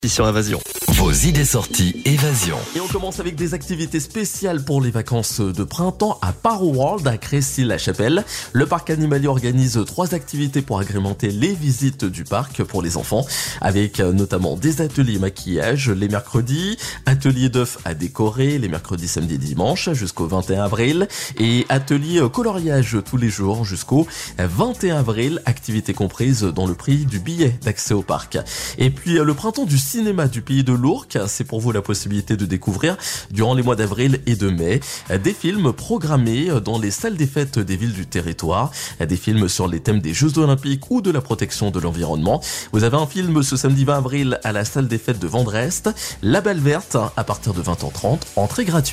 Sur Évasion. Vos idées sorties Évasion. Et on commence avec des activités spéciales pour les vacances de printemps à Paro World à Crécy-la-Chapelle. Le parc animalier organise 3 activités pour agrémenter les visites du parc pour les enfants, avec notamment des ateliers maquillage les mercredis, ateliers d'œufs à décorer les mercredis, samedis et dimanches jusqu'au 21 avril et ateliers coloriage tous les jours jusqu'au 21 avril, activités comprises dans le prix du billet d'accès au parc. Et puis le printemps du cinéma du pays de l'Ourcq, c'est pour vous la possibilité de découvrir durant les mois d'avril et de mai des films programmés dans les salles des fêtes des villes du territoire, des films sur les thèmes des Jeux Olympiques ou de la protection de l'environnement. Vous avez un film ce samedi 20 avril à la salle des fêtes de Vendrest, La Balle Verte à partir de 20h30, entrée gratuite.